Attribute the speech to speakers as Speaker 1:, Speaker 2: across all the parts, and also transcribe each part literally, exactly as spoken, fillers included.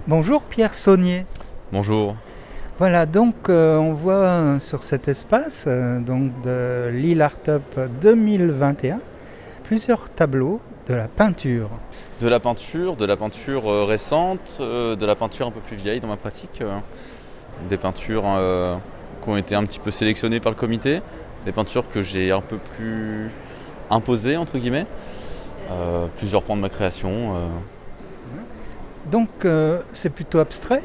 Speaker 1: Bonjour Pierre Saunier.
Speaker 2: Bonjour.
Speaker 1: Voilà, donc euh, on voit euh, sur cet espace euh, donc de Lille Art Up deux mille vingt et un plusieurs tableaux de la peinture.
Speaker 2: De la peinture, de la peinture euh, récente, euh, de la peinture un peu plus vieille dans ma pratique. euh, des peintures euh, qui ont été un petit peu sélectionnées par le comité, des peintures que j'ai un peu plus imposées entre guillemets, euh, plusieurs pans de ma création. euh.
Speaker 1: Donc euh, c'est plutôt abstrait.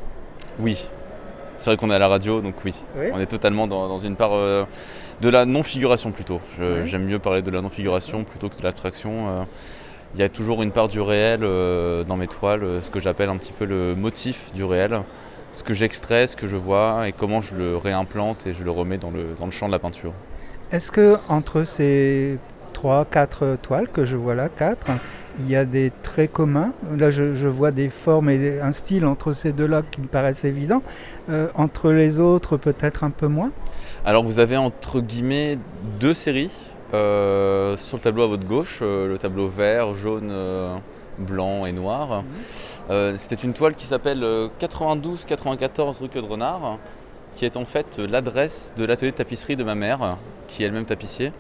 Speaker 2: Oui, c'est vrai qu'on est à la radio, donc oui,
Speaker 1: Oui.
Speaker 2: on est totalement dans, dans une part euh, de la non-figuration plutôt. Je-
Speaker 1: Oui.
Speaker 2: J'aime mieux parler de la non-figuration plutôt que de l'abstraction. euh. Il y a toujours une part du réel euh, dans mes toiles, euh, ce que j'appelle un petit peu le motif du réel, ce que j'extrais, ce que je vois et comment je le réimplante et je le remets dans le, dans le champ de la peinture.
Speaker 1: Est-ce que entre ces trois, quatre toiles que je vois là, quatre, il y a des traits communs? Là, je, je vois des formes et des- un style entre ces deux-là qui me paraissent évidents. Euh, entre les autres, peut-être un peu moins.
Speaker 2: Alors vous avez entre guillemets deux séries euh, sur le tableau à votre gauche, euh, le tableau vert, jaune, euh, blanc et noir. Euh, C'était une toile qui s'appelle euh, quatre-vingt-douze quatre-vingt-quatorze rue Claude Renard, qui est en fait euh, l'adresse de l'atelier de tapisserie de ma mère, qui est elle-même tapissier.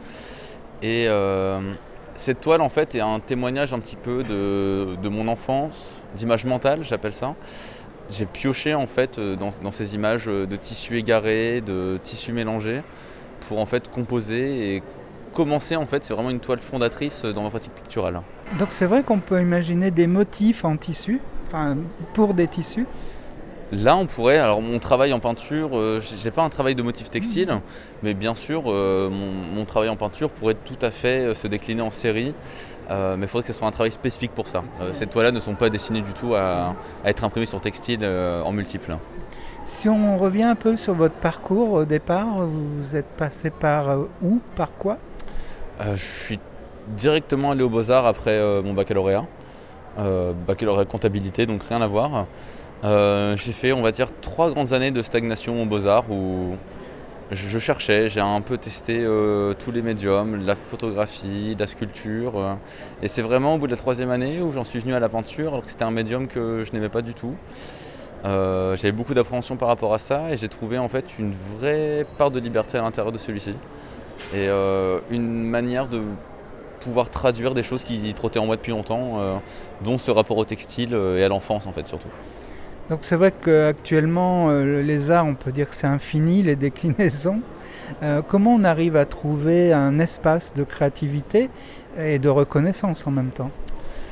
Speaker 2: Et euh, cette toile en fait est un témoignage un petit peu de, de mon enfance, d'image mentale j'appelle ça. J'ai pioché en fait euh, dans, dans ces images euh, de tissus égarés, de tissus mélangés, pour en fait composer et commencer en fait, c'est vraiment une toile fondatrice euh, dans ma pratique picturale.
Speaker 1: Donc c'est vrai qu'on peut imaginer des motifs en tissu, enfin pour des tissus.
Speaker 2: Là, on pourrait. Alors, mon travail en peinture, euh, j'ai pas un travail de motif textile, mais bien sûr, euh, mon, mon travail en peinture pourrait tout à fait euh, se décliner en série. Euh, mais il faudrait que ce soit un travail spécifique pour ça. Euh, ces toiles-là ne sont pas destinées du tout à, à être imprimées sur textile euh, en multiples.
Speaker 1: Si on revient un peu sur votre parcours au départ, vous êtes passé par euh, où, par quoi?
Speaker 2: Euh, je suis directement allé aux Beaux-Arts après euh, mon baccalauréat. Euh, baccalauréat comptabilité, donc rien à voir. Euh, j'ai fait, on va dire, trois grandes années de stagnation aux Beaux-Arts où je, je cherchais, j'ai un peu testé euh, tous les médiums, la photographie, la sculpture. euh, et c'est vraiment au bout de la troisième année où j'en suis venu à la peinture, alors que c'était un médium que je n'aimais pas du tout. Euh, j'avais beaucoup d'appréhension par rapport à ça et j'ai trouvé en fait une vraie part de liberté à l'intérieur de celui-ci. Et euh, une manière de pouvoir traduire des choses qui trottaient en moi depuis longtemps, euh, dont ce rapport au textile euh, et à l'enfance en fait surtout.
Speaker 1: Donc c'est vrai qu'actuellement, euh, les arts, on peut dire que c'est infini, les déclinaisons. Euh, comment on arrive à trouver un espace de créativité et de reconnaissance en même temps?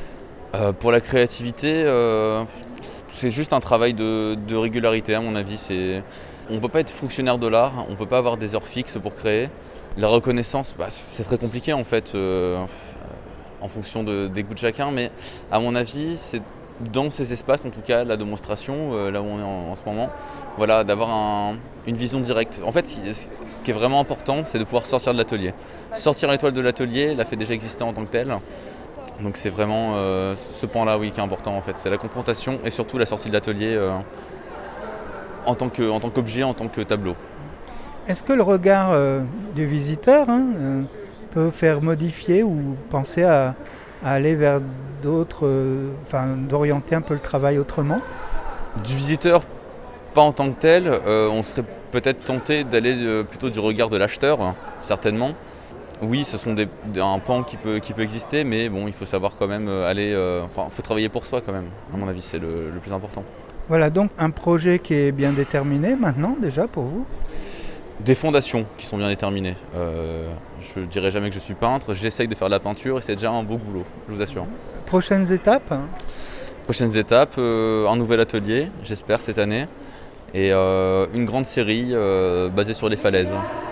Speaker 2: Euh, pour la créativité, euh, c'est juste un travail de, de régularité à mon avis. C'est... On ne peut pas être fonctionnaire de l'art, on ne peut pas avoir des heures fixes pour créer. La reconnaissance, bah, c'est très compliqué en fait, euh, en fonction de, des goûts de chacun, mais à mon avis, c'est dans ces espaces, en tout cas la démonstration, euh, là où on est en, en ce moment, voilà, d'avoir un- une vision directe. En fait, ce qui est vraiment important, c'est de pouvoir sortir de l'atelier. Sortir l'étoile de l'atelier, la fait déjà exister en tant que telle. Donc c'est vraiment euh, ce point-là, oui, qui est important en fait. C'est la confrontation et surtout la sortie de l'atelier euh, en tant que, en tant qu'objet, en tant que tableau.
Speaker 1: Est-ce que le regard euh, du visiteur hein, euh, peut faire modifier ou penser à, à aller vers d'autres, euh, enfin d'orienter un peu le travail autrement?
Speaker 2: Du visiteur, pas en tant que tel, euh, on serait peut-être tenté d'aller euh, plutôt du regard de l'acheteur, hein, certainement. Oui, ce sont des, des- un pan qui peut, qui peut exister, mais bon, il faut savoir quand même euh, aller. euh, Enfin, il faut travailler pour soi quand même, à mon avis, c'est le, le plus important.
Speaker 1: Voilà donc un projet qui est bien déterminé maintenant déjà pour vous.
Speaker 2: Des fondations qui sont bien déterminées. Euh, je dirais jamais que je suis peintre, j'essaye de faire de la peinture et c'est déjà un beau boulot, je vous assure.
Speaker 1: Prochaines étapes?
Speaker 2: Prochaines étapes, euh, un nouvel atelier, j'espère, cette année, et euh, une grande série euh, basée sur les falaises.